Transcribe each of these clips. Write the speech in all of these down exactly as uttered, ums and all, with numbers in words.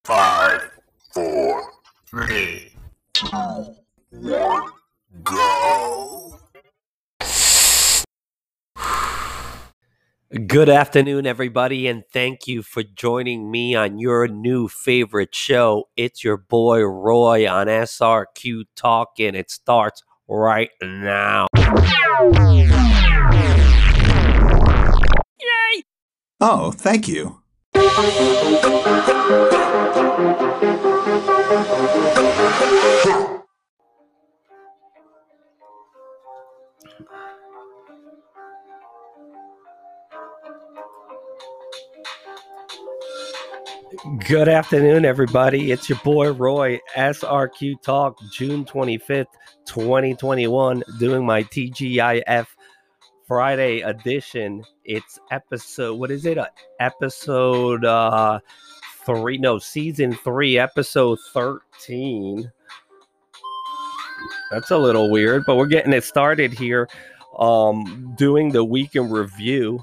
Five, four, three, two, one, go. Good afternoon, everybody, and thank you for joining me on your new favorite show. It's your boy Roy on S R Q Talk, and it starts right now. Yay! Oh, thank you. Good afternoon, everybody. It's your boy Roy, S R Q Talk, June twenty-fifth, twenty twenty-one, doing my T G I F Friday edition. It's episode, what is it? Uh, episode uh, three, no, season three, episode thirteen. That's a little weird, but we're getting it started here, um, doing the week in review.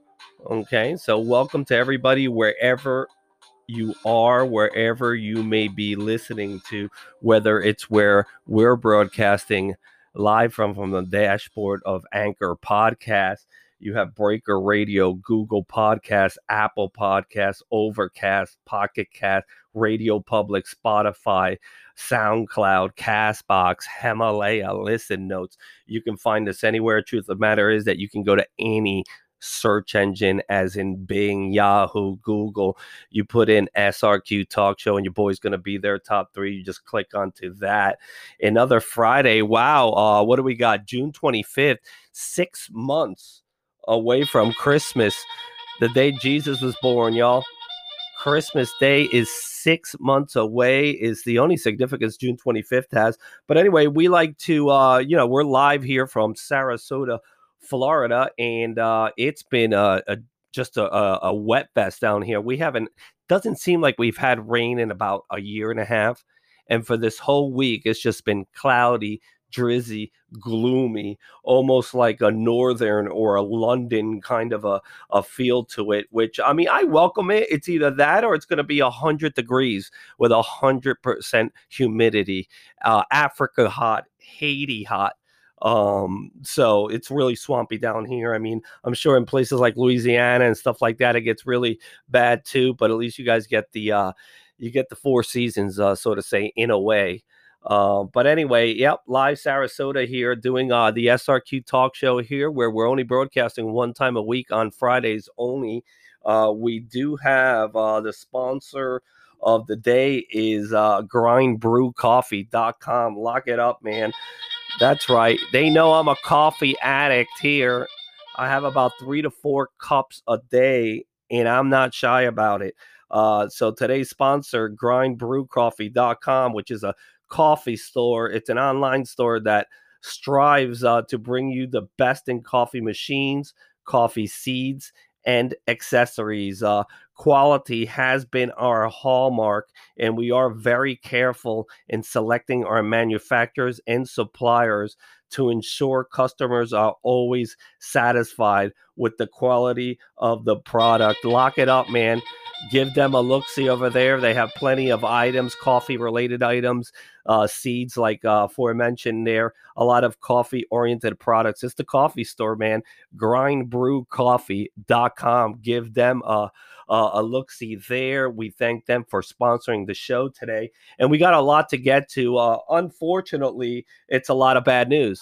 Okay, so welcome to everybody wherever you are, wherever you may be listening to, whether it's where we're broadcasting live from from the dashboard of Anchor Podcast. You have Breaker Radio, Google Podcasts, Apple Podcasts, Overcast, Pocket Cast, Radio Public, Spotify, SoundCloud, Castbox, Himalaya, Listen Notes. You can find us anywhere. Truth of the matter is that you can go to any search engine, as in Bing, Yahoo, Google. You put in S R Q Talk Show and your boy's going to be there, top three. You just click onto that. Another Friday. Wow. Uh, what do we got? June twenty-fifth, six months away from Christmas, the day Jesus was born, y'all. Christmas Day is six months away, is the only significance June twenty-fifth has. But anyway, we like to, uh, you know, we're live here from Sarasota, Florida, and uh, it's been a, a just a, a wet fest down here. We haven't, doesn't seem like we've had rain in about a year and a half. And for this whole week, it's just been cloudy, drizzy, gloomy, almost like a northern or a London kind of a, a feel to it, which, I mean, I welcome it. It's either that or it's going to be one hundred degrees with one hundred percent humidity. Uh, Africa hot, Haiti hot. Um, so it's really swampy down here. I mean, I'm sure in places like Louisiana and stuff like that, it gets really bad too, but at least you guys get the, uh, you get the four seasons, uh, so to say, in a way. Uh, but anyway, yep, live Sarasota here doing, uh, the S R Q Talk Show here, where we're only broadcasting one time a week on Fridays only. Uh, we do have, uh, the sponsor of the day is, uh, grind brew coffee dot com. Lock it up, man. That's right. They know I'm a coffee addict here. I have about three to four cups a day, and I'm not shy about it. Uh, so today's sponsor, grind brew coffee dot com, which is a coffee store. It's an online store that strives uh, to bring you the best in coffee machines, coffee seeds, and accessories. Uh, quality has been our hallmark, and we are very careful in selecting our manufacturers and suppliers to ensure customers are always satisfied with the quality of the product. Lock it up, man. Give them a look-see over there. They have plenty of items, coffee-related items, uh, seeds like uh, aforementioned there, a lot of coffee-oriented products. It's the coffee store, man. grind brew coffee dot com. Give them a, a, a look-see there. We thank them for sponsoring the show today. And we got a lot to get to. Uh, unfortunately, it's a lot of bad news.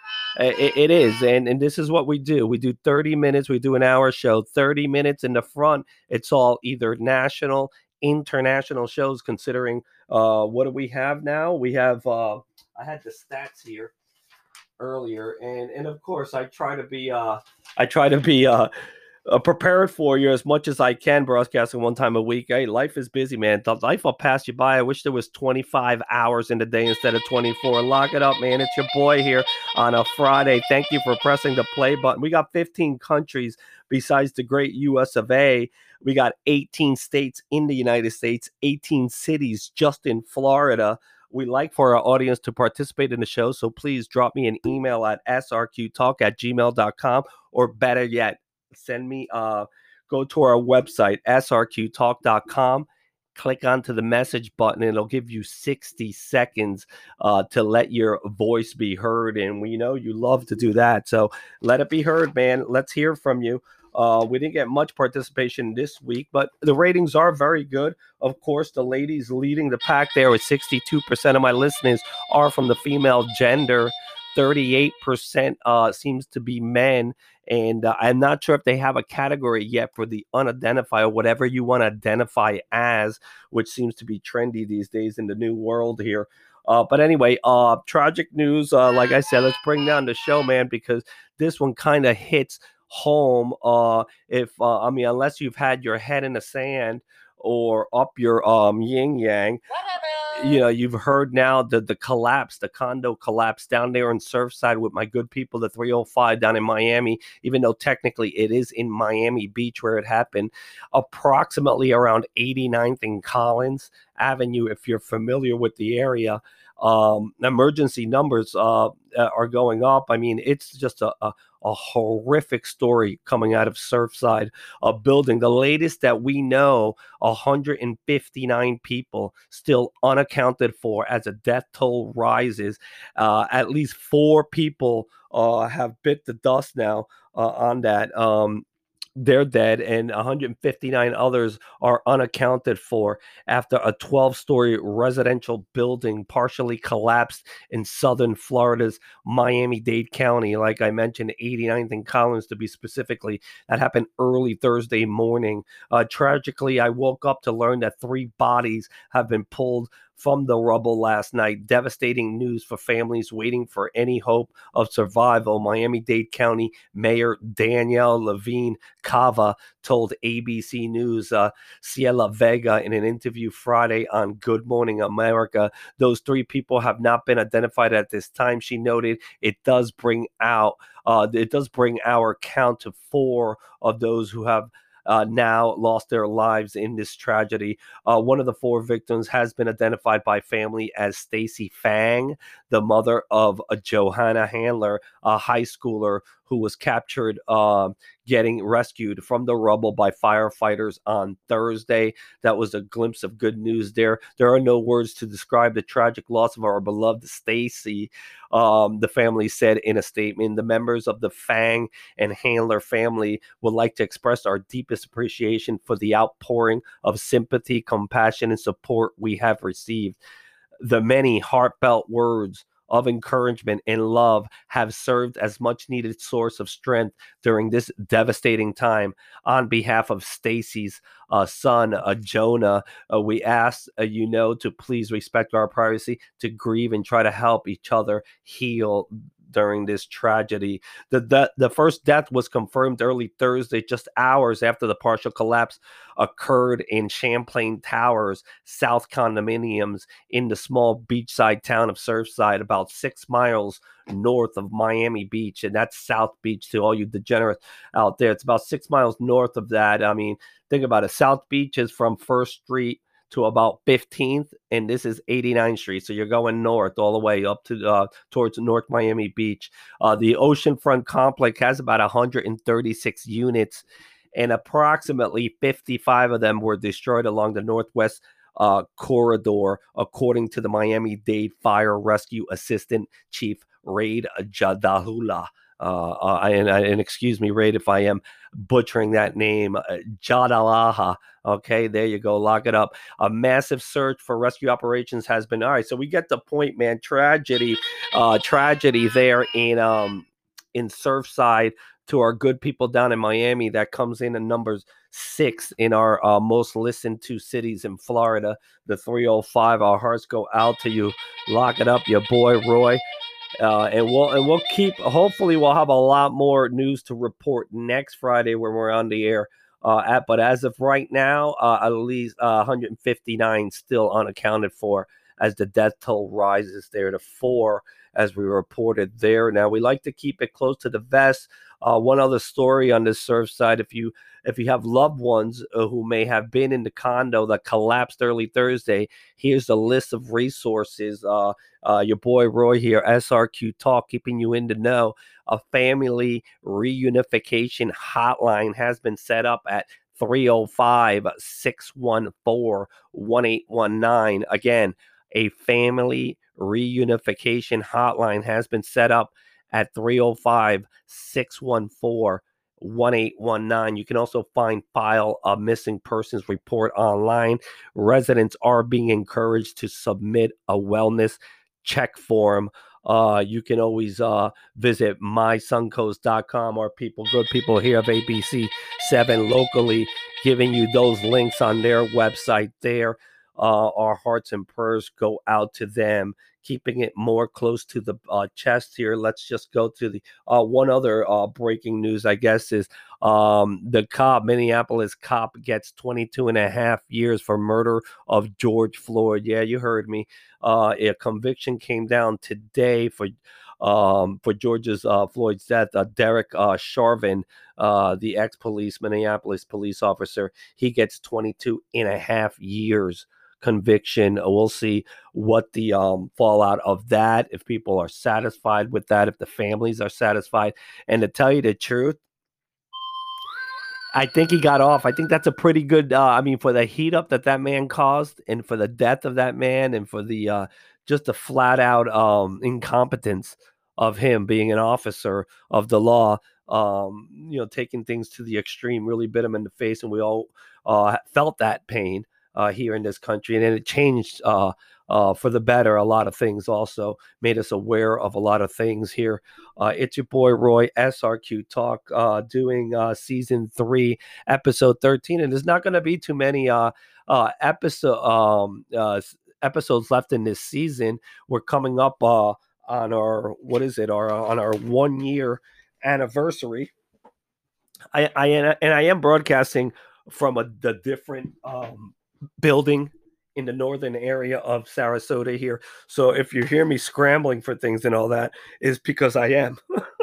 It, it is, and, and this is what we do. We do thirty minutes. We do an hour show, thirty minutes in the front. It's all either national, international shows, considering uh, what do we have now? We have, uh, I had the stats here earlier, and, and of course, I try to be, uh, I try to be, uh, Uh, prepared for you as much as I can, broadcasting one time a week. Hey, life is busy, man. The life will pass you by. I wish there was twenty-five hours in the day instead of twenty-four. Lock it up, man. It's your boy here on a Friday. Thank you for pressing the play button. We got fifteen countries besides the great U S of A. We got eighteen states in the United States, eighteen cities just in Florida. We like for our audience to participate in the show, so please drop me an email at s r q talk at gmail dot com, or better yet, send me, uh, go to our website, s r q talk dot com, click onto the message button. It'll give you sixty seconds uh, to let your voice be heard. And we know you love to do that. So let it be heard, man. Let's hear from you. Uh, we didn't get much participation this week, but the ratings are very good. Of course, the ladies leading the pack there with sixty-two percent of my listeners are from the female gender. thirty-eight percent uh, seems to be men. And uh, I'm not sure if they have a category yet for the unidentified, or whatever you want to identify as, which seems to be trendy these days in the new world here. Uh, but anyway, uh, tragic news. Uh, like I said, let's bring down the show, man, because this one kind of hits home. Uh, if uh, I mean, unless you've had your head in the sand or up your um yin yang, you know, you've heard now the the collapse, the condo collapse down there in Surfside with my good people, the three oh five down in Miami, even though technically it is in Miami Beach where it happened, approximately around eighty-ninth and Collins Avenue, if you're familiar with the area. Um, emergency numbers uh, are going up. I mean, it's just a, a, a horrific story coming out of Surfside, a building. The latest that we know, one hundred fifty-nine people still unaccounted for as a death toll rises. Uh, at least four people uh, have bit the dust now uh, on that. Um, they're dead, and one hundred fifty-nine others are unaccounted for after a twelve-story residential building partially collapsed in southern Florida's Miami-Dade County. Like I mentioned, eighty-ninth and Collins to be specifically. That happened early Thursday morning. Uh, tragically, I woke up to learn that three bodies have been pulled from the rubble last night. Devastating news for families waiting for any hope of survival. Miami-Dade County Mayor Danielle Levine Cava told A B C News, uh, Ciela Vega, in an interview Friday on Good Morning America, those three people have not been identified at this time. She noted it does bring out, uh, it does bring our count to four of those who have Uh, now lost their lives in this tragedy. Uh, one of the four victims has been identified by family as Stacy Fang, the mother of a Johanna Handler, a high schooler who was captured uh, getting rescued from the rubble by firefighters on Thursday. That was a glimpse of good news there. There are no words to describe the tragic loss of our beloved Stacy, um, the family said in a statement. The members of the Fang and Handler family would like to express our deepest appreciation for the outpouring of sympathy, compassion, and support we have received. The many heartfelt words of encouragement and love have served as much needed source of strength during this devastating time. On behalf of Stacy's uh, son, uh, Jonah, uh, we ask uh, you know to please respect our privacy, to grieve and try to help each other heal during this tragedy. The, the the first death was confirmed early Thursday, just hours after the partial collapse occurred in Champlain Towers, South condominiums in the small beachside town of Surfside, about six miles north of Miami Beach. And that's South Beach to all you degenerates out there. It's about six miles north of that. I mean, think about it. South Beach is from First Street to about fifteenth, and this is eighty-ninth Street. So you're going north all the way up to uh, towards North Miami Beach. Uh, the oceanfront complex has about one hundred thirty-six units, and approximately fifty-five of them were destroyed along the northwest uh, corridor, according to the Miami-Dade Fire Rescue Assistant Chief Raid Jadahula. Uh, uh, and, and excuse me, Raid, if I am butchering that name, uh, Jadalaha. Okay, there you go. Lock it up. A massive search for rescue operations has been. All right, so we get the point, man. Tragedy, uh, tragedy there in um in Surfside. To our good people down in Miami, that comes in at numbers six in our uh, most listened to cities in Florida. The three oh five. Our hearts go out to you. Lock it up, your boy Roy. Uh, and we'll and we'll keep. Hopefully, we'll have a lot more news to report next Friday when we're on the air. Uh, at but as of right now, uh, at least uh, one hundred fifty-nine still unaccounted for as the death toll rises there to four, as we reported there. Now we like to keep it close to the vest. Uh, one other story on the Surfside: if you if you have loved ones uh, who may have been in the condo that collapsed early Thursday, here's a list of resources. Uh, uh, your boy Roy here, S R Q Talk, keeping you in the know. A family reunification hotline has been set up at three oh five, six one four, one eight one nine. Again, a family reunification hotline has been set up at three oh five, six one four, one eight one nine. You can also find file a missing persons report online. Residents are being encouraged to submit a wellness check form. Uh, you can always uh, visit my suncoast dot com. Our people, good people here of A B C seven locally, giving you those links on their website there. Uh, our hearts and prayers go out to them, keeping it more close to the uh, chest here. Let's just go to the uh, one other uh, breaking news, I guess, is um, the cop, Minneapolis cop, gets twenty-two and a half years for murder of George Floyd. Yeah, you heard me. Uh, a conviction came down today for um, for George's uh, Floyd's death. Uh, Derek uh, Chauvin, uh, the ex-police Minneapolis police officer, he gets twenty-two and a half years conviction. We'll see what the um, fallout of that, if people are satisfied with that, if the families are satisfied. And to tell you the truth, I think he got off. I think that's a pretty good, uh, I mean, for the heat up that that man caused and for the death of that man and for the uh, just the flat out um, incompetence of him being an officer of the law, um, you know, taking things to the extreme, really bit him in the face. And we all uh, felt that pain uh, here in this country. And then it changed uh, uh, for the better. A lot of things also made us aware of a lot of things here. Uh, it's your boy, Roy, S R Q Talk, uh, doing uh, season three, episode thirteen. And there's not going to be too many uh, uh, episode, um, uh, episodes left in this season. We're coming up uh, on our, what is it, our on our one year anniversary. I, I and I am broadcasting from a the different um, building in the northern area of Sarasota here. So if you hear me scrambling for things and all that, is because I am.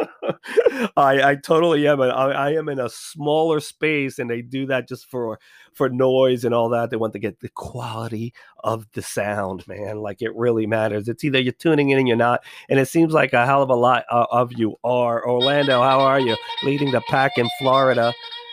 I, I totally am. I, I am in a smaller space, and they do that just for for noise and all that. They want to get the quality of the sound, man. Like, it really matters. It's either you're tuning in and you're not, and it seems like a hell of a lot uh, of you are. Orlando, how are you? Leading the pack in Florida.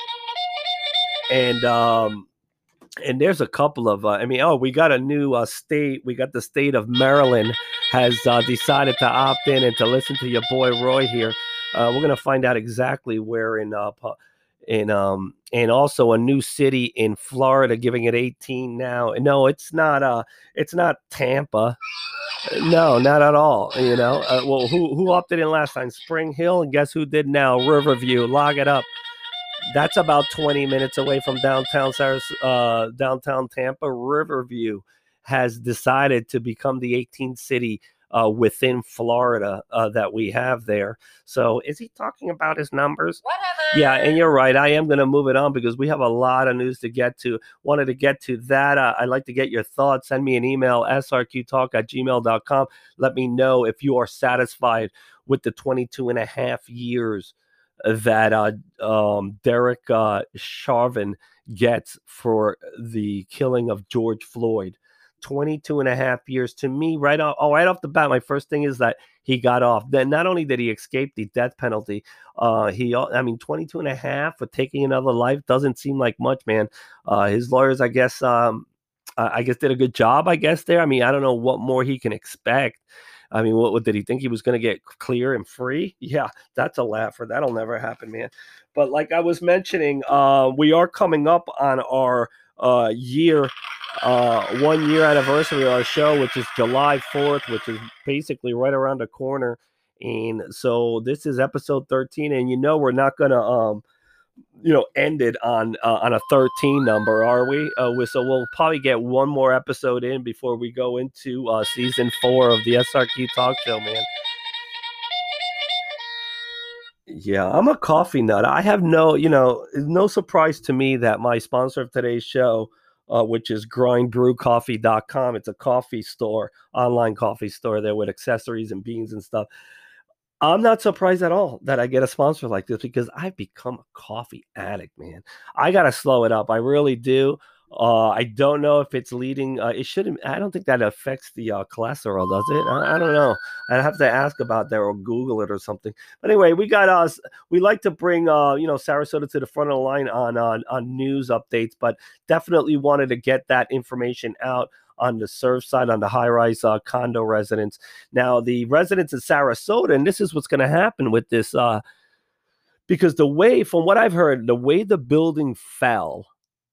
And um and there's a couple of, uh, I mean, oh, we got a new uh, state. We got the state of Maryland has uh, decided to opt in and to listen to your boy Roy here. Uh, we're gonna find out exactly where in uh in um and also a new city in Florida giving it eighteen now. No, it's not. Uh, it's not Tampa. No, not at all. You know, uh, well, who who opted in last time? Spring Hill, and guess who did now? Riverview. Log it up. That's about twenty minutes away from downtown Sarasota, uh, downtown Tampa. Riverview has decided to become the eighteenth city uh, within Florida uh, that we have there. So is he talking about his numbers? Whatever. Yeah, and you're right. I am going to move it on because we have a lot of news to get to. Wanted to get to that. Uh, I'd like to get your thoughts. Send me an email, s r q talk at gmail dot com. Let me know if you are satisfied with the twenty-two and a half years that uh, um, Derek uh, Chauvin gets for the killing of George Floyd. twenty-two and a half years. To me, right off, oh, right off the bat, my first thing is that he got off. Then not only did he escape the death penalty, uh, he, I mean, twenty-two and a half for taking another life doesn't seem like much, man. Uh, his lawyers, I guess, um, I guess did a good job, I guess, there. I mean, I don't know what more he can expect. I mean, what, what did he think he was going to get clear and free? Yeah, that's a laugher. That'll never happen, man. But like I was mentioning, uh, we are coming up on our uh, year, uh, one year anniversary of our show, which is July fourth, which is basically right around the corner. And so this is episode thirteen, and you know we're not going to, um, you know, end it on uh, on a thirteen number, are we? Uh, we? So we'll probably get one more episode in before we go into uh, season four of the S R Q Talk Show, man. Yeah, I'm a coffee nut. I have no, you know, no surprise to me that my sponsor of today's show, uh, which is grind brew coffee dot com, it's a coffee store, online coffee store there with accessories and beans and stuff. I'm not surprised at all that I get a sponsor like this because I've become a coffee addict, man. I got to slow it up. I really do. Uh, I don't know if it's leading. Uh, it shouldn't. I don't think that affects the uh, cholesterol, does it? I, I don't know. I'd have to ask about that or Google it or something. But anyway, we got us. We like to bring uh, you know, Sarasota to the front of the line on on on news updates, but definitely wanted to get that information out on the Surfside, on the high-rise uh, condo residents. Now, the residents of Sarasota, and this is what's going to happen with this, uh, because the way, from what I've heard, the way the building fell.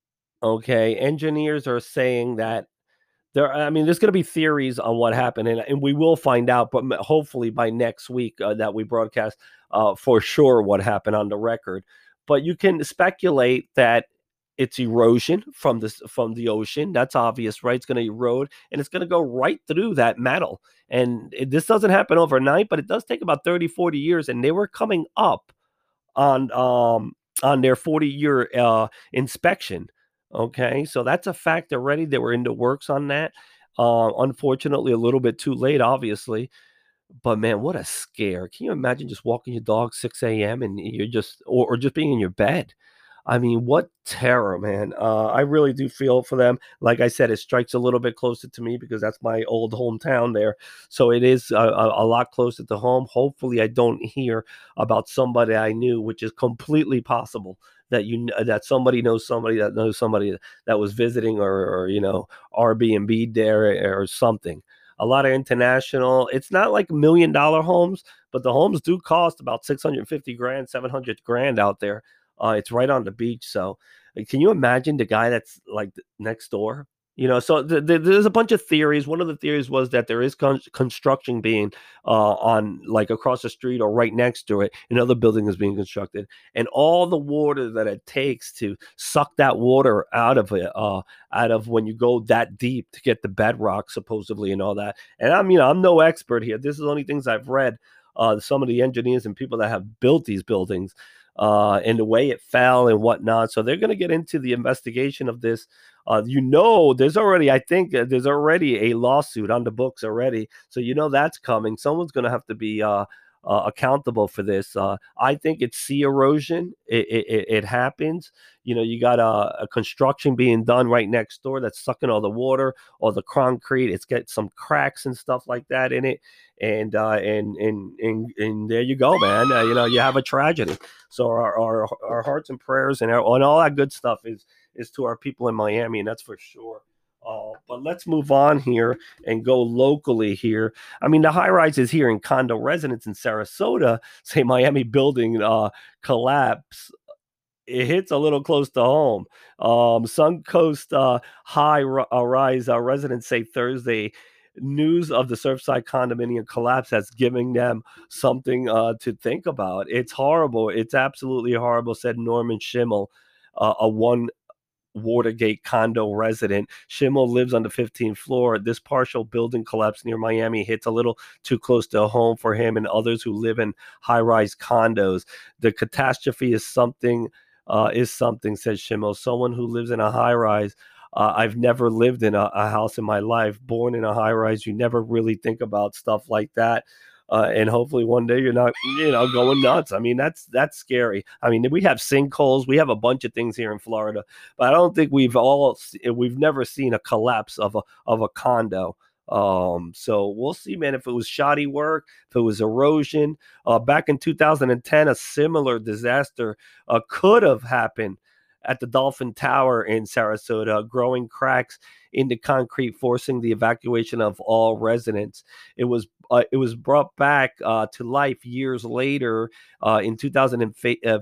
Okay, engineers are saying that there. I mean, there's going to be theories on what happened, and, and we will find out. But hopefully by next week uh, that we broadcast, uh, for sure what happened on the record. But you can speculate that it's erosion from this from the ocean. That's obvious, right? It's going to erode, and it's going to go right through that metal. And it, this doesn't happen overnight, but it does take about thirty, forty years. And they were coming up on um on their forty year uh inspection. Okay, so that's a fact already. They were in the works on that. Uh, unfortunately, a little bit too late, obviously. But man, what a scare! Can you imagine just walking your dog six a m and you're just, or, or just being in your bed? I mean, what terror, man. Uh, I really do feel for them. Like I said, it strikes a little bit closer to me because that's my old hometown there. So it is a, a, a lot closer to home. Hopefully, I don't hear about somebody I knew, which is completely possible that you kn- that somebody knows somebody that knows somebody that was visiting or, or you know, Airbnb there or something. A lot of international. It's not like million dollar homes, but the homes do cost about six hundred fifty grand, seven hundred grand out there. Uh, it's right on the beach. So uh, can you imagine the guy that's like th- next door? You know, so th- th- there's a bunch of theories. One of the theories was that there is con- construction being uh, on like across the street or right next to it. Another building is being constructed, and all the water that it takes to suck that water out of it, uh, out of when you go that deep to get the bedrock, supposedly, and all that. And I'm, you know, I'm no expert here. This is only things I've read. Uh, some of the engineers and people that have built these buildings, uh, and the way it fell and whatnot. So they're going to get into the investigation of this. Uh, you know, there's already, I think, uh, there's already a lawsuit on the books already. So you know that's coming. Someone's going to have to be uh, uh, accountable for this. Uh, I think it's sea erosion. It, it, it it happens. You know, you got a, a construction being done right next door that's sucking all the water or the concrete. It's got some cracks and stuff like that in it. And uh, and and and and there you go, man. Uh, you know, you have a tragedy. So our our, our hearts and prayers and, our, and all that good stuff is is to our people in Miami, and that's for sure. Uh, but let's move on here and go locally here. I mean, the high rises here in condo residents in Sarasota say Miami building uh, collapse. It hits a little close to home. Um, Suncoast uh, High uh, Rise uh, residents say Thursday news of the Surfside condominium collapse has given them something uh, to think about. It's horrible. It's absolutely horrible, said Norman Schimmel, uh, a one Watergate condo resident. Schimmel lives on the fifteenth floor. This partial building collapse near Miami hits a little too close to home for him and others who live in high-rise condos. The catastrophe is something, uh, is something, says Schimmel. Someone who lives in a high-rise. Uh, I've never lived in a, a house in my life. Born in a high-rise, you never really think about stuff like that. Uh, and hopefully one day you're not, you know, going nuts. I mean, that's that's scary. I mean, we have sinkholes, we have a bunch of things here in Florida, but I don't think we've all we've never seen a collapse of a of a condo. Um, so we'll see, man. If it was shoddy work, if it was erosion, uh, back in two thousand ten, a similar disaster uh, could have happened at the Dolphin Tower in Sarasota, growing cracks in the concrete, forcing the evacuation of all residents. It was uh, it was brought back uh, to life years later uh, in two thousand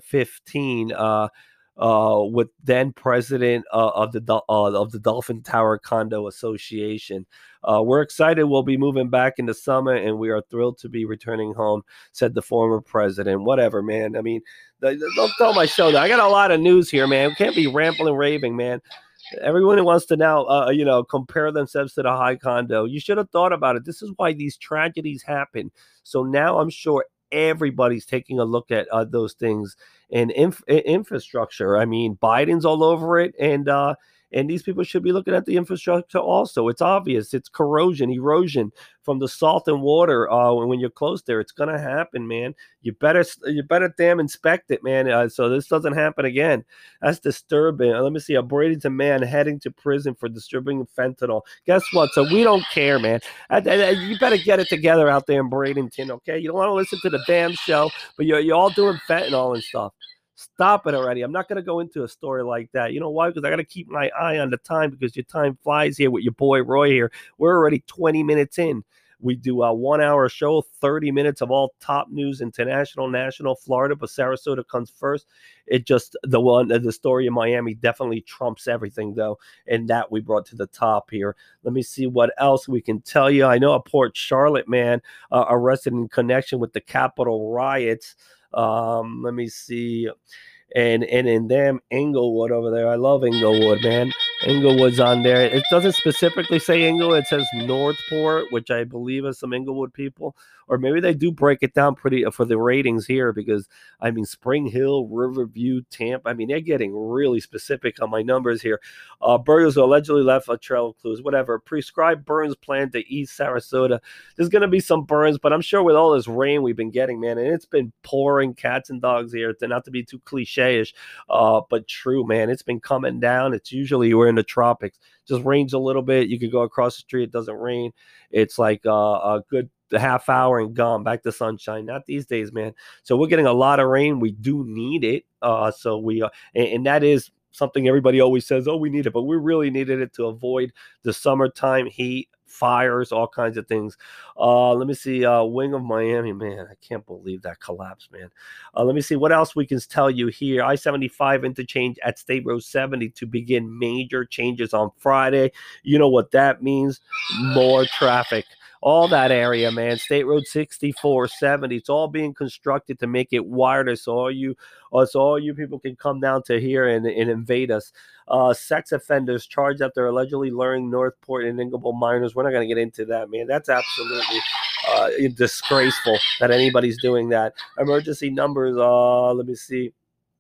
fifteen uh, uh, with then president uh, of the uh, of the Dolphin Tower Condo Association. Uh, we're excited. We'll be moving back in the summer, and we are thrilled to be returning home, said the former president. Whatever, man. I mean, the, the, don't tell my show that I got a lot of news here, man. We can't be rambling, raving, man. Everyone who wants to now, uh, you know, compare themselves to the high condo, you should have thought about it. This is why these tragedies happen. So now I'm sure everybody's taking a look at uh, those things and inf- infrastructure. I mean, Biden's all over it, and uh, And these people should be looking at the infrastructure also. It's obvious. It's corrosion, erosion from the salt and water. Uh, when you're close there, it's going to happen, man. You better, you better damn inspect it, man. Uh, so this doesn't happen again. That's disturbing. Uh, let me see. A Bradenton man heading to prison for distributing fentanyl. Guess what? So we don't care, man. I, I, you better get it together out there in Bradenton, okay? You don't want to listen to the damn show, but you're, you're all doing fentanyl and stuff. Stop it already. I'm not going to go into a story like that. You know why? Because I got to keep my eye on the time, because your time flies here with your boy Roy here. We're already twenty minutes in. We do a one-hour show, thirty minutes of all top news, international, national, Florida, but Sarasota comes first. It just, the one, the story in Miami definitely trumps everything, though, and that we brought to the top here. Let me see what else we can tell you. I know a Port Charlotte man uh, arrested in connection with the Capitol riots. Um, let me see. And and in them, Englewood over there. I love Englewood, man. Englewood's on there. It doesn't specifically say Englewood. It says Northport, which I believe is some Englewood people. Or maybe they do break it down pretty for the ratings here, because, I mean, Spring Hill, Riverview, Tampa. I mean, they're getting really specific on my numbers here. Uh, burglars allegedly left a trail of clues, whatever. Prescribed burns planned to East Sarasota. There's going to be some burns, but I'm sure with all this rain we've been getting, man, and it's been pouring cats and dogs here, to not to be too cliche-ish, uh, but true, man. It's been coming down. It's usually we're in the tropics. Just rains a little bit. You could go across the street. It doesn't rain. It's like uh, a good half hour and gone back to sunshine. Not these days, man. So we're getting a lot of rain. We do need it. Uh, so we, uh, and, and that is something everybody always says, oh, we need it, but we really needed it to avoid the summertime heat, fires, all kinds of things. Uh, let me see. Uh, Wing of Miami, man. I can't believe that collapsed, man. Uh, let me see what else we can tell you here. I seventy-five interchange at State Road seventy to begin major changes on Friday. You know what that means? More traffic. All that area, man. State Road sixty-four, seventy. It's all being constructed to make it wider, so all you, uh, so all you people can come down to here and, and invade us. Uh, sex offenders charged after allegedly luring Northport and Ingleborough minors. We're not going to get into that, man. That's absolutely uh, disgraceful that anybody's doing that. Emergency numbers. Uh, let me see.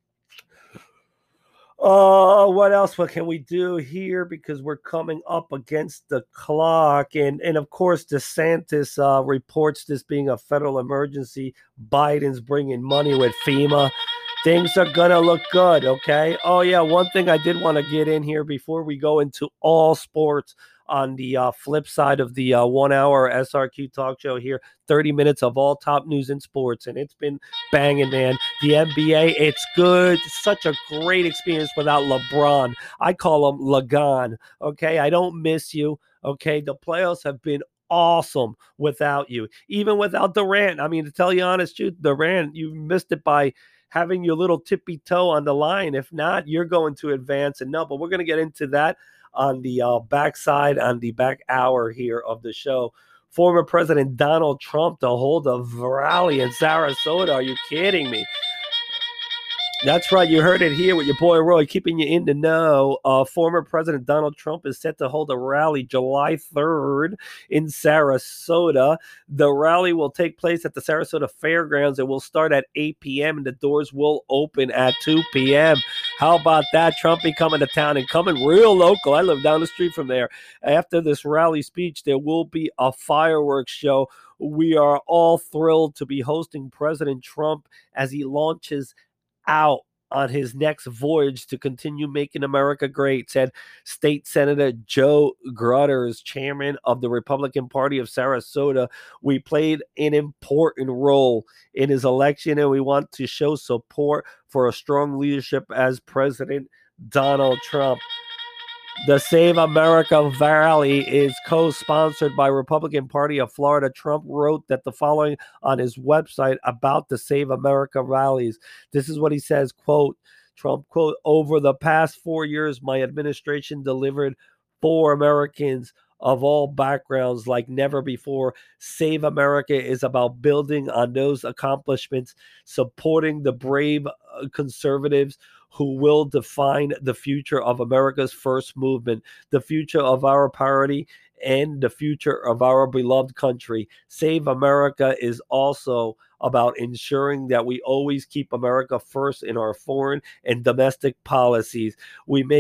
Uh, what else? What can we do here? Because we're coming up against the clock. And, and of course, DeSantis uh, reports this being a federal emergency. Biden's bringing money with FEMA. Things are going to look good, okay? Oh, yeah, one thing I did want to get in here before we go into all sports on the uh, flip side of the uh, one-hour S R Q talk show here, thirty minutes of all top news in sports, and it's been banging, man. The N B A, it's good. It's such a great experience without LeBron. I call him Lagan, okay? I don't miss you, okay? The playoffs have been awesome without you, even without Durant. I mean, to tell you honest truth, Durant, you missed it by having your little tippy toe on the line. If not, you're going to advance. And no, but we're going to get into that on the uh, backside, on the back hour here of the show. Former President Donald Trump to hold a rally in Sarasota. Are you kidding me? That's right. You heard it here with your boy Roy, keeping you in the know. Uh, former President Donald Trump is set to hold a rally July third in Sarasota. The rally will take place at the Sarasota Fairgrounds. It will start at eight p.m. and the doors will open at two p.m. How about that? Trump be coming to town and coming real local. I live down the street from there. After this rally speech, there will be a fireworks show. We are all thrilled to be hosting President Trump as he launches out on his next voyage to continue making America great, said State Senator Joe Grutters, chairman of the Republican Party of Sarasota. We played an important role in his election, and we want to show support for a strong leadership as President Donald Trump. The Save America rally is co-sponsored by Republican Party of Florida. Trump wrote that the following on his website about the Save America rallies. This is what he says, quote, Trump, quote, over the past four years, my administration delivered for Americans of all backgrounds like never before. Save America is about building on those accomplishments, supporting the brave conservatives who will define the future of America's first movement, the future of our party, and the future of our beloved country. Save America is also about ensuring that we always keep America first in our foreign and domestic policies. We make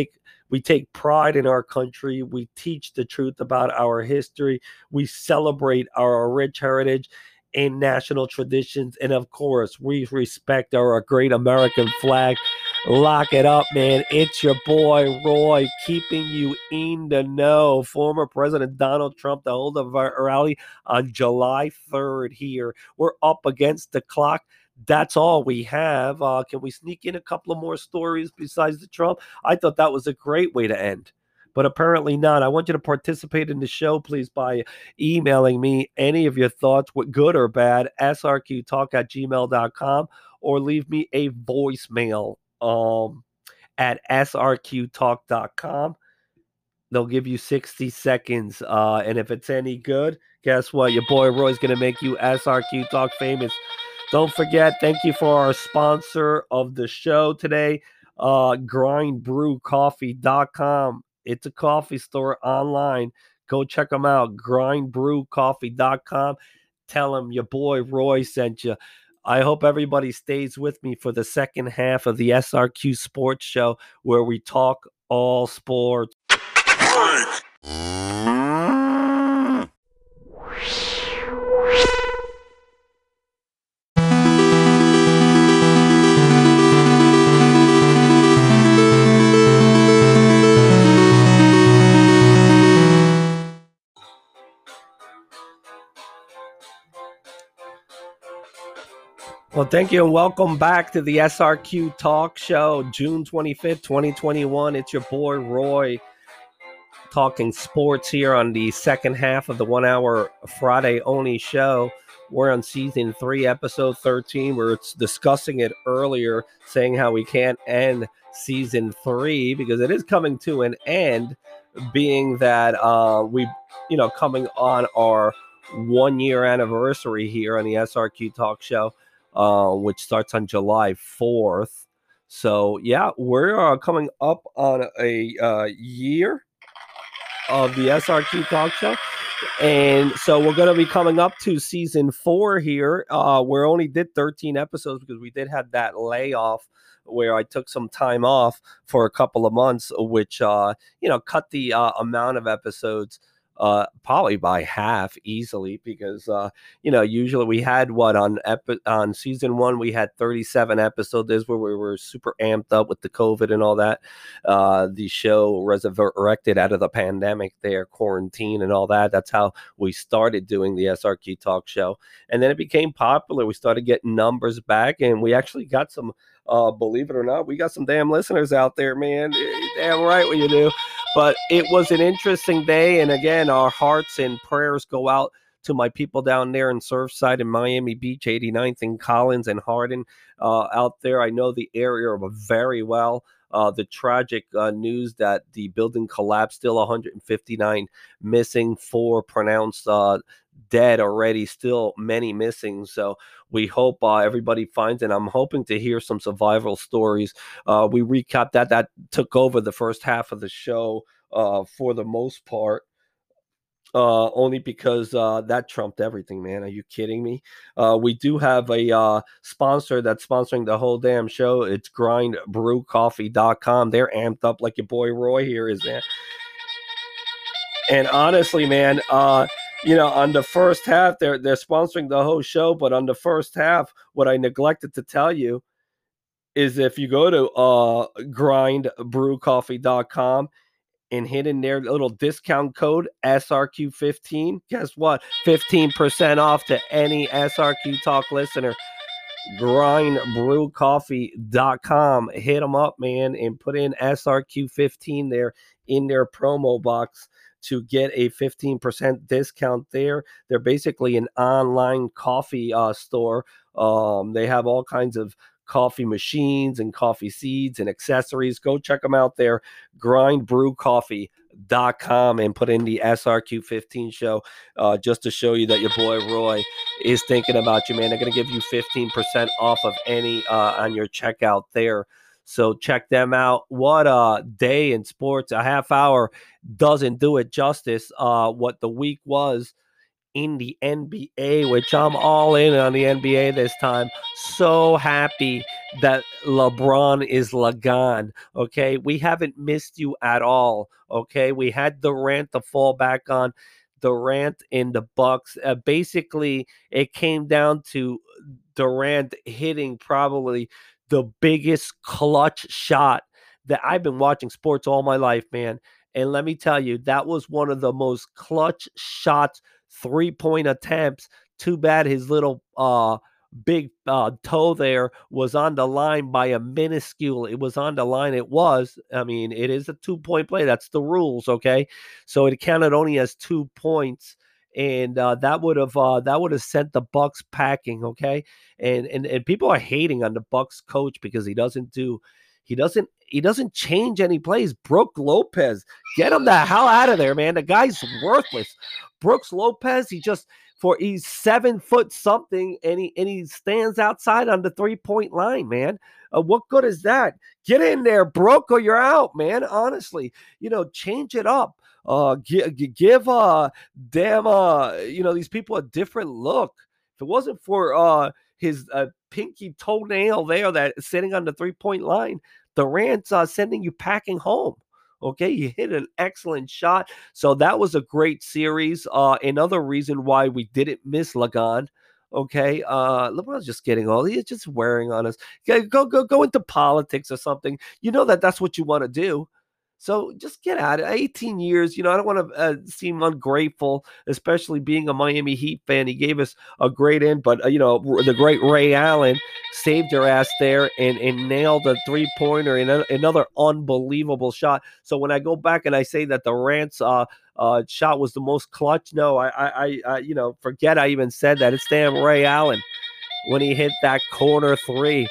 We take pride in our country. We teach the truth about our history. We celebrate our rich heritage and national traditions. And of course, we respect our great American flag. Lock it up, man. It's your boy, Roy, keeping you in the know. Former President Donald Trump, the hold of our rally on July third here. We're up against the clock. That's all we have. Uh, can we sneak in a couple of more stories besides the Trump? I thought that was a great way to end, but apparently not. I want you to participate in the show, please, by emailing me any of your thoughts, what good or bad, S R Q talk at gmail dot com, or leave me a voicemail um, at S R Q talk dot com. They'll give you sixty seconds, uh, and if it's any good, guess what? Your boy Roy's going to make you S R Q Talk famous. Don't forget, thank you for our sponsor of the show today, uh, grind brew coffee dot com. It's a coffee store online. Go check them out, grind brew coffee dot com. Tell them your boy Roy sent you. I hope everybody stays with me for the second half of the S R Q Sports Show, where we talk all sports. Well, thank you and welcome back to the S R Q Talk Show, June twenty-fifth, twenty twenty-one. It's your boy Roy talking sports here on the second half of the one-hour Friday-only show. We're on season three, episode thirteen. We're discussing it earlier, saying how we can't end season three because it is coming to an end, being that uh, we, you know, coming on our one-year anniversary here on the S R Q Talk Show. Uh, which starts on July fourth. So, yeah, we're uh, coming up on a uh, year of the S R Q Talk Show. And so we're going to be coming up to season four here. Uh, we only did thirteen episodes because we did have that layoff where I took some time off for a couple of months, which, uh, you know, cut the uh, amount of episodes Uh, probably by half easily because, uh, you know, usually we had what on epi- on season one, we had thirty-seven episodes. This where we were super amped up with the COVID and all that. Uh, the show resurrected out of the pandemic there, quarantine and all that. That's how we started doing the S R Q Talk Show. And then it became popular. We started getting numbers back and we actually got some, uh, believe it or not, we got some damn listeners out there, man. Damn right what you do. But it was an interesting day. And again, our hearts and prayers go out to my people down there in Surfside and Miami Beach, eighty-ninth and Collins and Hardin uh, out there. I know the area very well. Uh, the tragic uh, news that the building collapsed, still one hundred fifty-nine missing, four pronounced uh, dead already, still many missing. So we hope uh, everybody finds it. I'm hoping to hear some survival stories. Uh, we recapped that. That took over the first half of the show uh, for the most part. Uh, only because uh, that trumped everything, man. Are you kidding me? Uh, we do have a uh, sponsor that's sponsoring the whole damn show. It's grind brew coffee dot com. They're amped up like your boy Roy here is, man. And honestly, man, uh, you know, on the first half, they're they're sponsoring the whole show. But on the first half, what I neglected to tell you is if you go to uh, grind brew coffee dot com and hit in their little discount code S R Q fifteen, guess what? fifteen percent off to any S R Q Talk listener. grind brew coffee dot com. Hit them up, man, and put in S R Q fifteen there in their promo box to get a fifteen percent discount there. They're basically an online coffee uh, store. Um, they have all kinds of coffee machines and coffee seeds and accessories. Go check them out there, grind brew coffee dot com, and put in the S R Q fifteen show uh, just to show you that your boy Roy is thinking about you, man. They're going to give you fifteen percent off of any uh, on your checkout there. So check them out. What a day in sports. A half hour doesn't do it justice. Uh, what the week was in the N B A, which I'm all in on the N B A this time. So happy that LeBron is Lagan. Okay, we haven't missed you at all. Okay, we had Durant to fall back on. Durant in the Bucks. Uh, basically, it came down to Durant hitting probably the biggest clutch shot that I've been watching sports all my life, man. And let me tell you, that was one of the most clutch shots, three point attempts. Too bad his little uh big uh, toe there was on the line by a minuscule. It was on the line. It was. I mean, it is a two point play. That's the rules. Okay, so it counted only as two points, and uh, that would have uh, that would have sent the Bucks packing. Okay, and and and people are hating on the Bucks coach because he doesn't do. He doesn't. He doesn't change any plays. Brooke Lopez, get him the hell out of there, man. The guy's worthless. Brooks Lopez, he just for he's seven foot something, and he and he stands outside on the three point line, man. Uh, what good is that? Get in there, Brooke, or you're out, man. Honestly, you know, change it up. Uh, give, give uh, damn, uh, you know, these people a different look. If it wasn't for uh his uh, pinky toenail there that sitting on the three point line, Durant's uh, sending you packing home. Okay, you hit an excellent shot. So that was a great series. Uh, another reason why we didn't miss Lagan. Okay, uh, LeBron's just getting all. He's just wearing on us. Go, go, go, go into politics or something. You know that that's what you want to do. So just get out of it. eighteen years, you know, I don't want to uh, seem ungrateful, especially being a Miami Heat fan. He gave us a great end, but, uh, you know, the great Ray Allen saved your ass there and, and nailed a three-pointer and a, another unbelievable shot. So when I go back and I say that the Rants uh, uh, shot was the most clutch, no, I, I, I, you know, forget I even said that. It's damn Ray Allen when he hit that corner three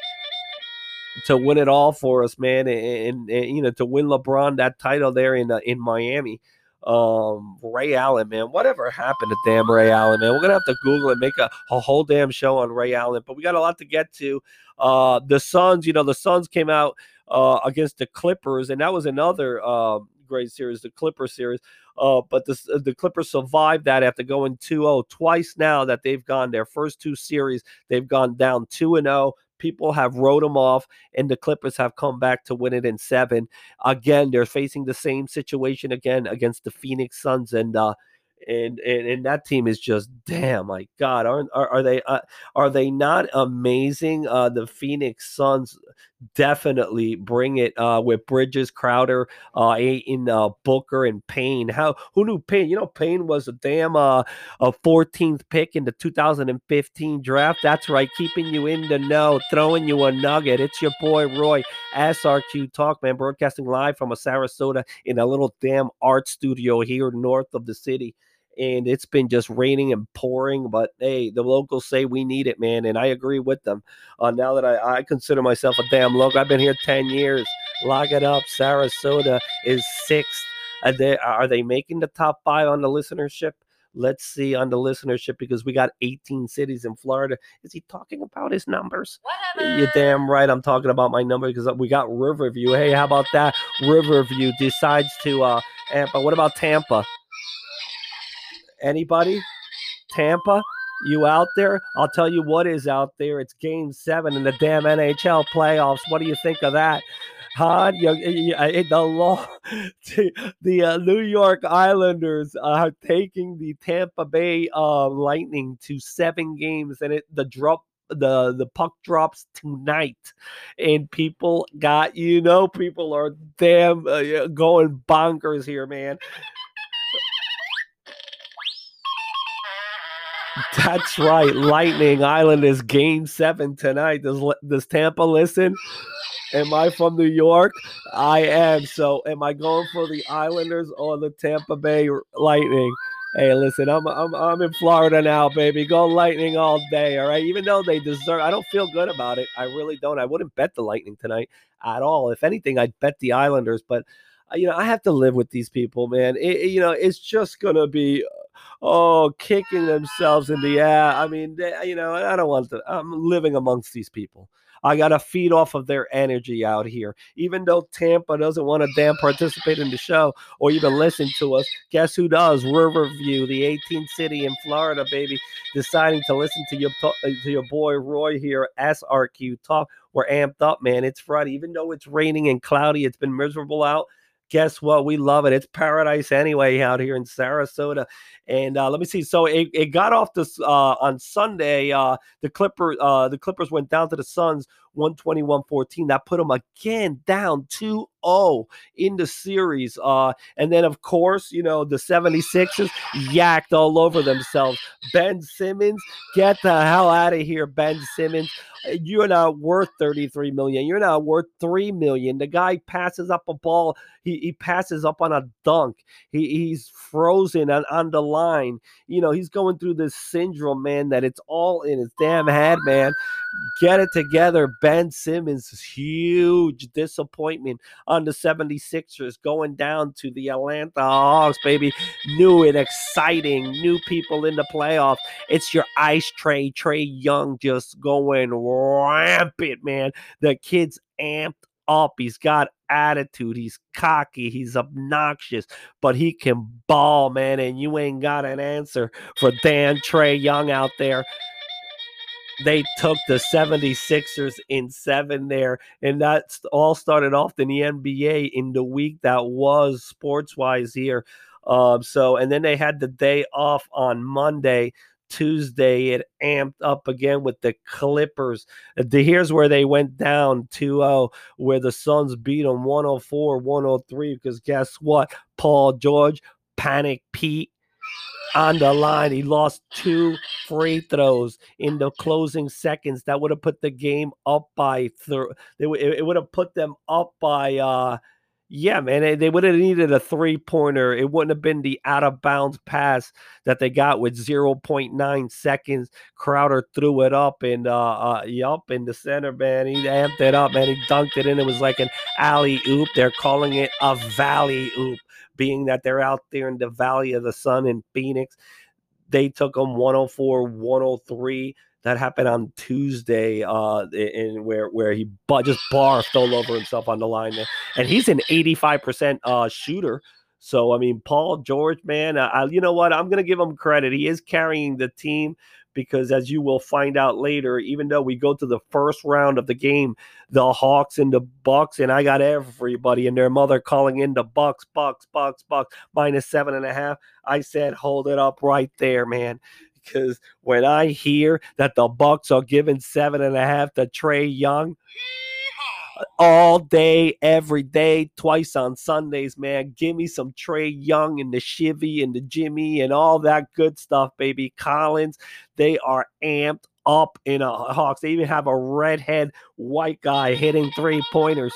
to win it all for us, man, and, and, and you know, to win LeBron that title there in uh, in Miami. Um, Ray Allen, man, whatever happened to damn Ray Allen, man? We're gonna have to Google it, make a, a whole damn show on Ray Allen. But we got a lot to get to. Uh, the Suns, you know, the Suns came out uh, against the Clippers, and that was another uh, great series, the Clipper series. Uh, but the, the Clippers survived that after going two oh twice now that they've gone their first two series. They've gone down two and oh. People have wrote them off, and the Clippers have come back to win it in seven. Again, they're facing the same situation again against the Phoenix Suns, and uh, and and, and that team is just damn. My God, aren't are, are they uh, are they not amazing? Uh, the Phoenix Suns definitely bring it uh, with Bridges, Crowder, uh, in uh, Booker, and Payne. How who knew Payne? You know, Payne was a damn uh, a fourteenth pick in the two thousand fifteen draft. That's right, keeping you in the know, throwing you a nugget. It's your boy Roy, S R Q Talk, man, broadcasting live from a Sarasota in a little damn art studio here north of the city. And it's been just raining and pouring, but hey, the locals say we need it, man, and I agree with them. Uh, now that I, I consider myself a damn local, I've been here ten years. Lock it up. Sarasota is sixth. Are they, are they making the top five on the listenership? Let's see on the listenership, because we got eighteen cities in Florida. Is he talking about his numbers? Whatever. You're damn right I'm talking about my number, because we got Riverview. Hey, how about that? Riverview decides to uh, Tampa. What about Tampa? Anybody? Tampa? You out there? I'll tell you what is out there. It's game seven in the damn N H L playoffs. What do you think of that? Huh? You, you, you, the law, the uh, New York Islanders are taking the Tampa Bay uh, Lightning to seven games, and it the drop the the puck drops tonight, and people got you know people are damn uh, going bonkers here, man. That's right. Lightning Island is game seven tonight. Does, does Tampa listen? Am I from New York? I am. So am I going for the Islanders or the Tampa Bay Lightning? Hey, listen, I'm I'm I'm in Florida now, baby. Go Lightning all day, all right? Even though they deserve, I don't feel good about it. I really don't. I wouldn't bet the Lightning tonight at all. If anything, I'd bet the Islanders. But, you know, I have to live with these people, man. It, it, you know, it's just going to be... Oh, kicking themselves in the ass. I mean, they, you know, I don't want to. I'm living amongst these people. I got to feed off of their energy out here. Even though Tampa doesn't want to damn participate in the show or even listen to us, guess who does? Riverview, the eighteenth city in Florida, baby, deciding to listen to your to your boy Roy here, S R Q Talk. We're amped up, man. It's Friday. Even though it's raining and cloudy, it's been miserable out. Guess what? We love it. It's paradise anyway out here in Sarasota. And uh, let me see. So it, it got off this uh, on Sunday. Uh, the Clipper, uh, the Clippers went down to the Suns one twenty-one fourteen. That put them again down two oh in the series. Uh, and then, of course, you know, the seventy-sixers yacked all over themselves. Ben Simmons, get the hell out of here, Ben Simmons. You're not worth thirty-three million dollars. You're not worth three million dollars. The guy passes up a ball. He, he passes up on a dunk. He, he's frozen on, on the line. You know, he's going through this syndrome, man, that it's all in his damn head, man. Get it together. Ben Simmons, huge disappointment on the seventy-sixers going down to the Atlanta Hawks, baby. New and exciting, new people in the playoffs. It's your ice tray, Trae Young just going rampant, man. The kid's amped up. He's got attitude. He's cocky. He's obnoxious, but he can ball, man, and you ain't got an answer for Dan Trae Young out there. They took the seventy-sixers in seven there, and that all started off in the N B A in the week that was sports-wise here. Um, so, and then they had the day off on Monday. Tuesday, it amped up again with the Clippers. The, here's where they went down two oh, where the Suns beat them one oh four one oh three, because guess what? Paul George, Panic Pete, on the line. He lost two free throws in the closing seconds. That would have put the game up by th- they w- it would have put them up by uh yeah, man, they would have needed a three-pointer. It wouldn't have been the out-of-bounds pass that they got with zero point nine seconds. Crowder threw it up, and uh, uh yup, in the center, man. He amped it up, man. He dunked it in. It was like an alley-oop. They're calling it a valley-oop, being that they're out there in the Valley of the Sun in Phoenix. They took them one oh four one oh three. That happened on Tuesday, uh, in where where he bu- just barfed all over himself on the line there, and he's an eighty-five percent uh, shooter. So I mean, Paul George, man, I, you know what? I'm gonna give him credit. He is carrying the team, because as you will find out later, even though we go to the first round of the game, the Hawks and the Bucks, and I got everybody and their mother calling in the Bucks, Bucks, Bucks, Bucks minus seven and a half. I said, hold it up right there, man. Because when I hear that the Bucks are giving seven and a half to Trae Young all day, every day, twice on Sundays, man, give me some Trae Young and the Chivy and the Jimmy and all that good stuff, baby. Collins, they are amped up in a Hawks. They even have a redhead white guy hitting three pointers.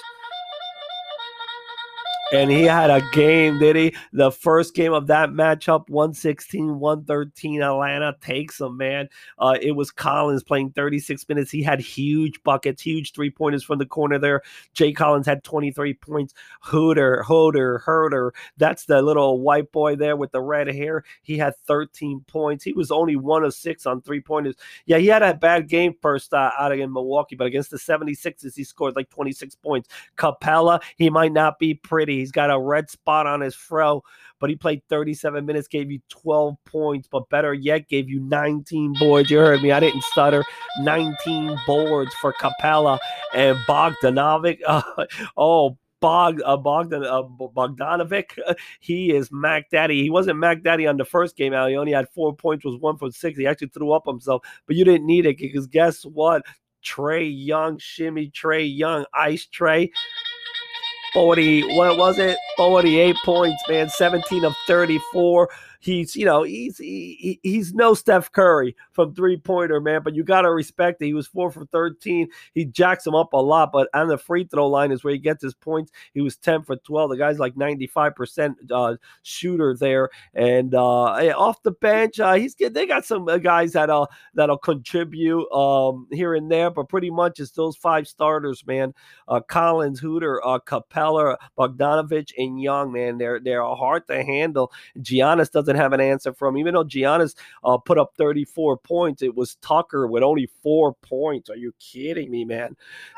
And he had a game, did he? The first game of that matchup, one sixteen one thirteen. Atlanta takes him, man. Uh, it was Collins playing thirty-six minutes. He had huge buckets, huge three-pointers from the corner there. Jay Collins had twenty-three points. Hooter, Hooter, Herder. That's the little white boy there with the red hair. He had thirteen points. He was only one of six on three-pointers. Yeah, he had a bad game first uh, out in Milwaukee, but against the seventy-sixers, he scored like twenty-six points. Capella, he might not be pretty. He's got a red spot on his fro, but he played thirty-seven minutes, gave you twelve points, but better yet, gave you nineteen boards. You heard me. I didn't stutter. nineteen boards for Capella. And Bogdanovic, uh, oh, Bog, uh, Bogdan, uh, Bogdanovic, uh, he is Mac Daddy. He wasn't Mac Daddy on the first game out. He only had four points, was one for six. He actually threw up himself, but you didn't need it, because guess what? Trae Young, shimmy Trae Young, ice Trae. forty, what was it? forty-eight points, man. seventeen of thirty-four. He's, you know, he's he, he's no Steph Curry from three-pointer, man, but you got to respect it. He was four for thirteen. He jacks him up a lot, but on the free throw line is where he gets his points. He was ten for twelve. The guy's like ninety-five percent uh, shooter there. And uh, off the bench, uh, he's they got some guys that, uh, that'll contribute um, here and there, but pretty much it's those five starters, man. Uh, Collins, Hooter, uh, Capella, Bogdanovic, and Young, man. They're, they're hard to handle. Giannis doesn't doesn't have an answer for him. Even though Giannis uh, put up thirty-four points, it was Tucker with only four points. Are you kidding me, man?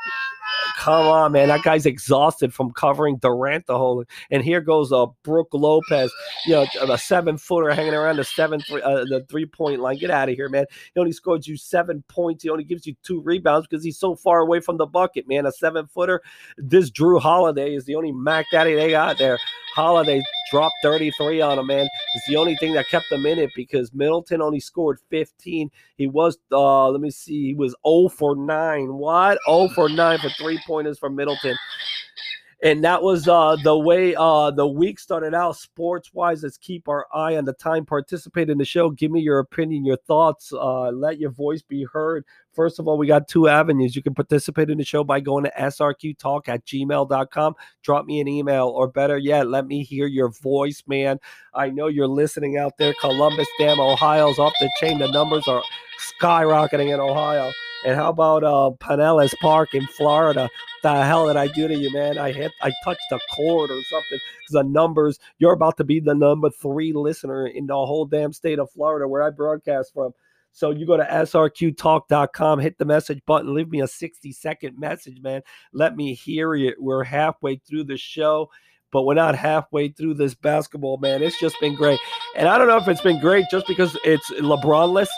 Come on, man. That guy's exhausted from covering Durant the whole. And here goes uh, Brook Lopez, you know, a seven footer hanging around the seven three, uh, the three point line. Get out of here, man. He only scores you seven points. He only gives you two rebounds because he's so far away from the bucket, man. A seven footer. This Drew Holiday is the only Mac Daddy they got there. Holiday dropped thirty-three on him, man. It's the only thing that kept them in it because Middleton only scored fifteen. He was, uh, let me see, he was zero for nine. What? zero for nine for three-pointers for Middleton. And that was uh, the way uh, the week started out sports-wise. Let's keep our eye on the time. Participate in the show. Give me your opinion, your thoughts. Uh, let your voice be heard. First of all, we got two avenues. You can participate in the show by going to S R Q talk at gmail dot com. Drop me an email, or better yet, let me hear your voice, man. I know you're listening out there. Columbus, damn, Ohio's off the chain. The numbers are skyrocketing in Ohio. And how about uh, Pinellas Park in Florida? The hell did I do to you, man? I hit, I touched a chord or something because the numbers. You're about to be the number three listener in the whole damn state of Florida where I broadcast from. So you go to S R Q talk dot com, hit the message button, leave me a sixty second message, man. Let me hear it. We're halfway through the show, but we're not halfway through this basketball, man. It's just been great. And I don't know if it's been great just because it's LeBron-less,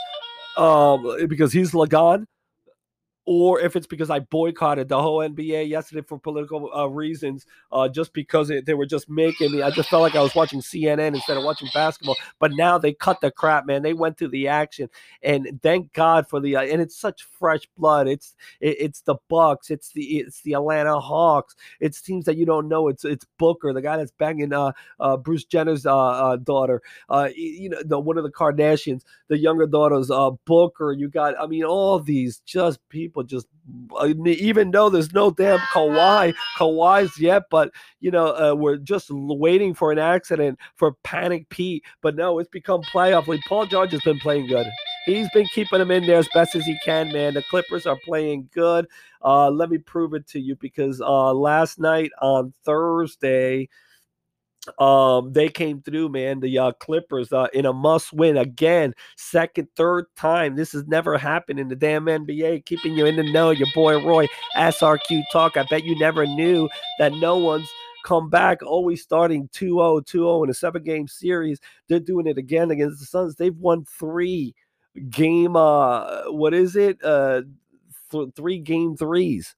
um, because he's LeGon, or if it's because I boycotted the whole N B A yesterday for political uh, reasons, uh, just because it, they were just making me. I just felt like I was watching C N N instead of watching basketball. But now they cut the crap, man. They went to the action, and thank God for the. Uh, and it's such fresh blood. It's it, it's the Bucks. It's the it's the Atlanta Hawks. It's teams that you don't know. It's it's Booker, the guy that's banging uh, uh, Bruce Jenner's uh, uh, daughter. Uh, you know, the one of the Kardashians, the younger daughters. Uh, Booker. You got. I mean, all these just people. Just even though there's no damn Kawhi, Kawhi's yet, but you know uh, we're just waiting for an accident for Panic Pete. But no, it's become playoff league. Paul George has been playing good. He's been keeping them in there as best as he can, man. The Clippers are playing good. Uh, let me prove it to you because uh, last night on Thursday. Um, they came through, man. The uh, Clippers uh, in a must-win again, second, third time. This has never happened in the damn N B A. Keeping you in the know, your boy Roy, S R Q Talk. I bet you never knew that no one's come back, always starting two oh, two oh in a seven-game series. They're doing it again against the Suns. They've won three game. Uh, what is it? Uh, th- three game threes.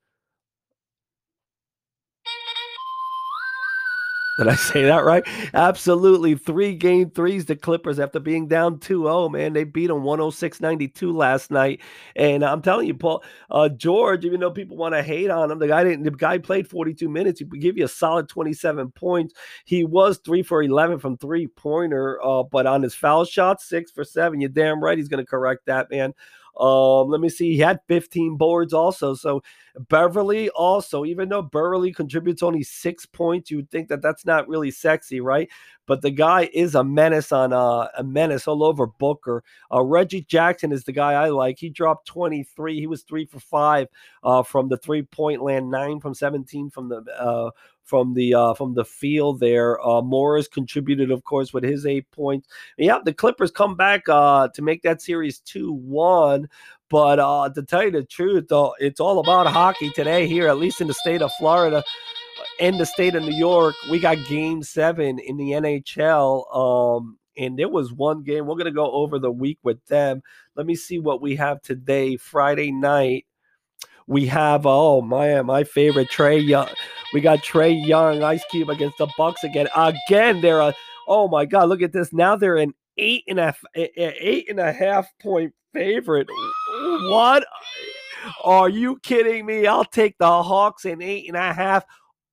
Did I say that right? Absolutely. Three game threes, the Clippers, after being down two oh, man. They beat them one oh six ninety-two last night. And I'm telling you, Paul, uh, George, even though people want to hate on him, the guy didn't, the guy played forty-two minutes. He would give you a solid twenty-seven points. He was three for eleven from three-pointer, uh, but on his foul shot, six for seven. You're damn right he's going to correct that, man. Um, let me see. He had fifteen boards also. So Beverly also, even though Beverly contributes only six points, you would think that that's not really sexy, right? But the guy is a menace on uh, a menace all over Booker. Uh, Reggie Jackson is the guy I like. He dropped twenty-three. He was three for five uh, from the three-point land, nine from seventeen from the uh, from the uh, from the field there. Uh, Morris contributed, of course, with his eight points. And yeah, the Clippers come back uh, to make that series two one. But uh, to tell you the truth, though, it's all about hockey today here, at least in the state of Florida. In the state of New York, we got game seven in the N H L. Um, and there was one game. We're going to go over the week with them. Let me see what we have today, Friday night. We have, oh, my my favorite, Trae Young. We got Trae Young, Ice Cube against the Bucks again. Again, they're a, oh, my God, look at this. Now they're an eight and a, eight and a half point favorite. What? Are you kidding me? I'll take the Hawks in eight and a half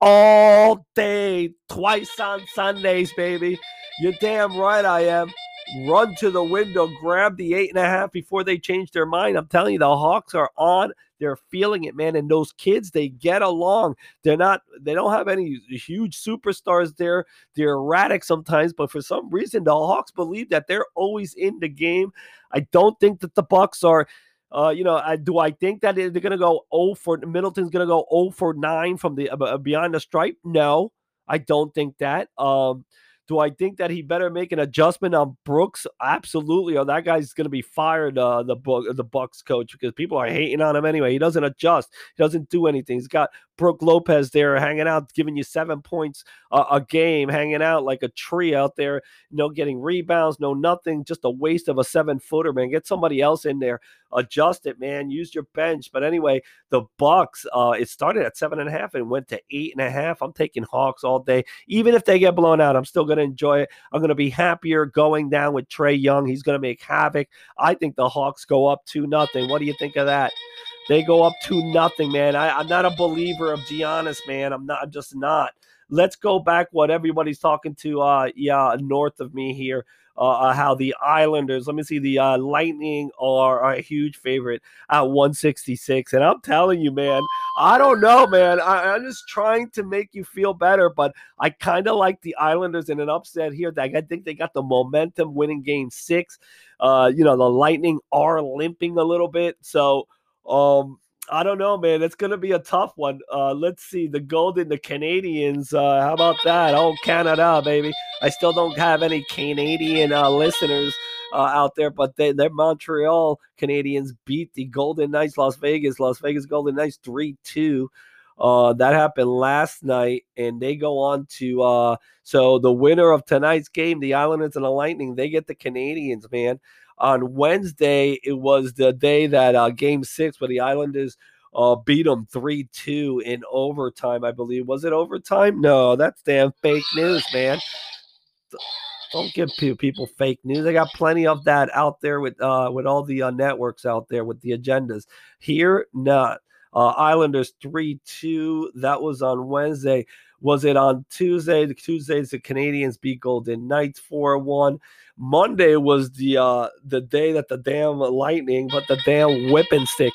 all day, twice on Sundays, baby. You're damn right I am. Run to the window, grab the eight and a half before they change their mind. I'm telling you, the Hawks are on. They're feeling it, man. And those kids, they get along. They're not, they don't have any huge superstars there. They're erratic sometimes, but for some reason, the Hawks believe that they're always in the game. I don't think that the Bucks are, uh, you know, I, do I think that they're going to go oh for, Middleton's going to go oh for nine from the uh, beyond the stripe? No, I don't think that. Um, Do I think that he better make an adjustment on Brooks? Absolutely. Or that guy's going to be fired, uh, the book, the Bucks coach, because people are hating on him anyway. He doesn't adjust. He doesn't do anything. He's got Brook Lopez there hanging out, giving you seven points a, a game, hanging out like a tree out there, no getting rebounds, no nothing, just a waste of a seven-footer, man. Get somebody else in there. Adjust it, man. Use your bench. But anyway, the Bucks, uh, it started at seven and a half and went to eight and a half. I'm taking Hawks all day. Even if they get blown out, I'm still going to enjoy it. I'm going to be happier going down with Trae Young. He's going to make havoc. I think the Hawks go up two nothing. What do you think of that? They go up two nothing, man. I, I'm not a believer of Giannis, man. I'm not. I'm just not. Let's go back what everybody's talking to, uh, yeah, north of me here. Uh, how the Islanders, let me see, the uh, Lightning are, are a huge favorite at one sixty-six. And I'm telling you, man, I don't know, man. I, I'm just trying to make you feel better, but I kind of like the Islanders in an upset here. I think they got the momentum winning game six. Uh, you know, the Lightning are limping a little bit. So, um, I don't know, man. It's going to be a tough one. Uh, let's see. The Golden, the Canadians. Uh, how about that? Oh, Canada, baby. I still don't have any Canadian uh, listeners uh, out there, but they, they're Montreal Canadians beat the Golden Knights, Las Vegas. Las Vegas Golden Knights three two. Uh, that happened last night, and they go on to uh, – so the winner of tonight's game, the Islanders and the Lightning, they get the Canadians, man. On Wednesday, it was the day that uh, Game Six, where the Islanders uh, beat them three two in overtime, I believe. Was it overtime? No, that's damn fake news, man. Don't give people fake news. I got plenty of that out there with uh, with all the uh, networks out there with the agendas. Here, not. Uh, Islanders three two. That was on Wednesday. Was it on Tuesday? The Tuesdays, the Canadians beat Golden Knights four one. Monday was the uh, the day that the damn Lightning put the damn whipping stick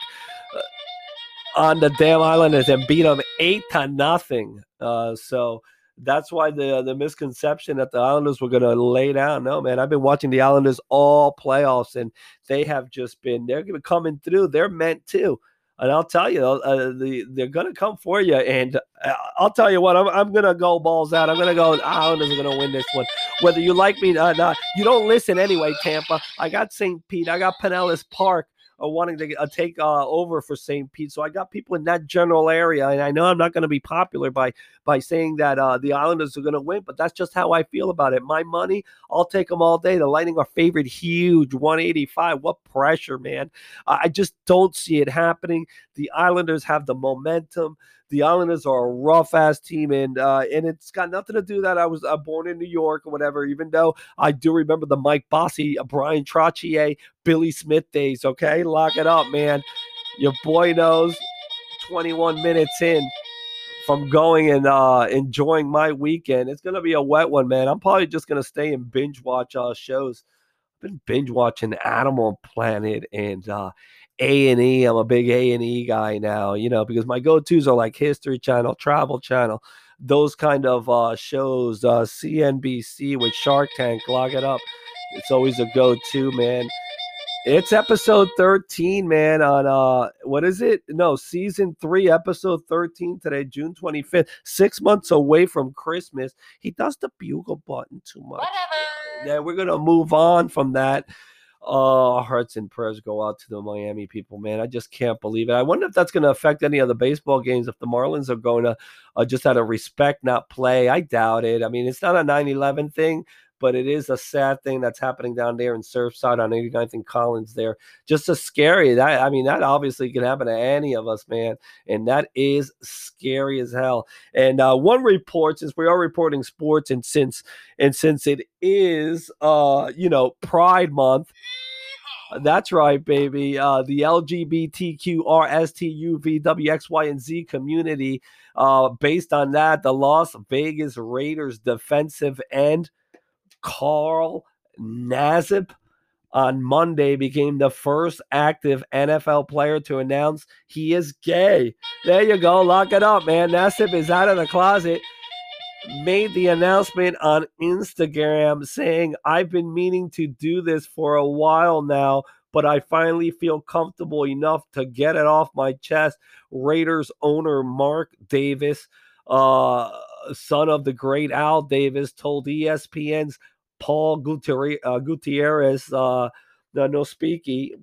uh, on the damn Islanders and beat them eight to nothing. Uh, so that's why the the misconception that the Islanders were going to lay down. No, man, I've been watching the Islanders all playoffs, and they have just been they're coming through. They're meant to. And I'll tell you, uh, the, they're going to come for you. And uh, I'll tell you what, I'm, I'm going to go balls out. I'm going to go, Islanders are going to win this one. Whether you like me or not, you don't listen anyway, Tampa. I got Saint Pete. I got Pinellas Park uh, wanting to uh, take uh, over for Saint Pete. So I got people in that general area. And I know I'm not going to be popular by, by saying that uh, the Islanders are going to win, but that's just how I feel about it. My money, I'll take them all day. The Lightning are favored huge, one eighty-five. What pressure, man. Uh, I just don't see it happening. The Islanders have the momentum. The Islanders are a rough-ass team, and uh, and it's got nothing to do that I was uh, born in New York or whatever, even though I do remember the Mike Bossy, uh, Brian Trottier, Billy Smith days, okay? Lock it up, man. Your boy knows twenty-one minutes in from going and uh, enjoying my weekend. It's going to be a wet one, man. I'm probably just going to stay and binge watch uh, shows. I've been binge watching Animal Planet and uh, A and E. I'm a big A and E guy now, you know, because my go-tos are like History Channel, Travel Channel, those kind of uh, shows, uh, C N B C with Shark Tank. Lock it up. It's always a go-to, man. It's episode thirteen, man, on, uh, what is it? No, season three, episode thirteen today, June twenty-fifth, six months away from Christmas. He does the bugle button too much. Whatever. Yeah, we're going to move on from that. Oh, hearts and prayers go out to the Miami people, man. I just can't believe it. I wonder if that's going to affect any of the baseball games, if the Marlins are going to uh, just out of respect not play. I doubt it. I mean, it's not a nine eleven thing, but it is a sad thing that's happening down there in Surfside on eighty-ninth and Collins there. Just a scary. That I mean, that obviously can happen to any of us, man. And that is scary as hell. And uh, one report, since we are reporting sports, and since and since it is, uh, you know, Pride Month. That's right, baby. Uh, the L G B T Q R S T U V W X Y and Z community. Uh, based on that, the Las Vegas Raiders defensive end Carl Nassib on Monday became the first active N F L player to announce he is gay. There you go. Lock it up, man. Nassib is out of the closet. Made the announcement on Instagram saying, I've been meaning to do this for a while now, but I finally feel comfortable enough to get it off my chest. Raiders owner Mark Davis uh, son of the great Al Davis, told E S P N's Paul Gutierrez, uh, Gutierrez uh, no, no speaky,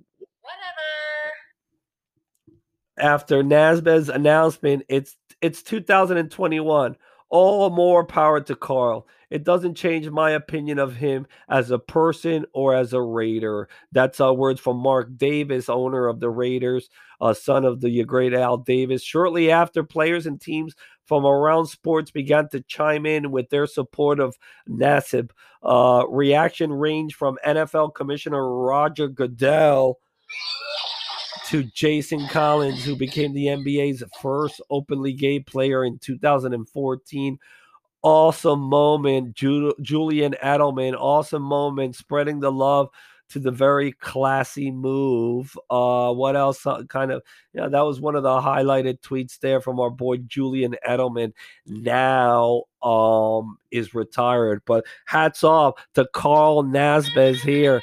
after Nasbez's announcement, it's it's two thousand twenty-one. All more power to Carl. It doesn't change my opinion of him as a person or as a Raider. That's uh, words from Mark Davis, owner of the Raiders, uh, son of the great Al Davis. Shortly after, players and teams from around sports began to chime in with their support of Nassib. Uh, reaction ranged from N F L Commissioner Roger Goodell to Jason Collins, who became the N B A's first openly gay player in two thousand fourteen. Awesome moment, Ju- Julian Edelman. Awesome moment, spreading the love to the very classy move. Uh, what else? Uh, kind of, yeah, that was one of the highlighted tweets there from our boy Julian Edelman. Now um, is retired, but hats off to Carl Nasbez here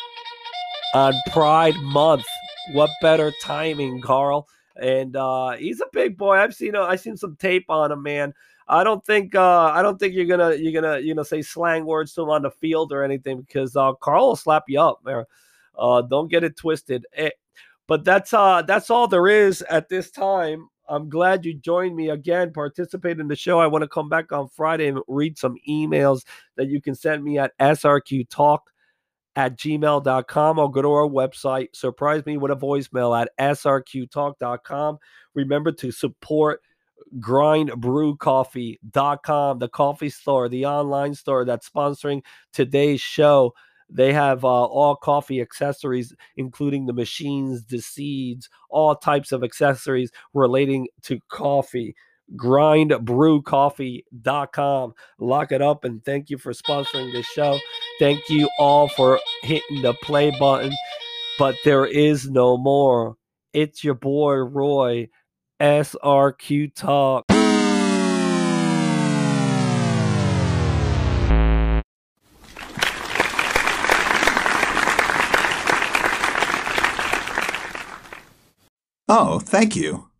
on Pride Month. What better timing, Carl? And uh, he's a big boy. I've seen uh, I've seen some tape on him, man. I don't think uh, I don't think you're gonna you're gonna you know say slang words to him on the field or anything, because uh, Carl will slap you up, man. Uh, don't get it twisted. It, but that's uh that's all there is at this time. I'm glad you joined me again, participate in the show. I want to come back on Friday and read some emails that you can send me at S R Q Talk at gmail dot com. I'll go to our website. Surprise me with a voicemail at S R Q talk dot com. Remember to support grind brew coffee dot com, the coffee store, the online store that's sponsoring today's show. They have uh, all coffee accessories, including the machines, the seeds, all types of accessories relating to coffee. grind brew coffee dot com. Lock it up, and thank you for sponsoring this show. Thank you all for hitting the play button, but there is no more. It's your boy Roy, S R Q Talk. Oh, thank you.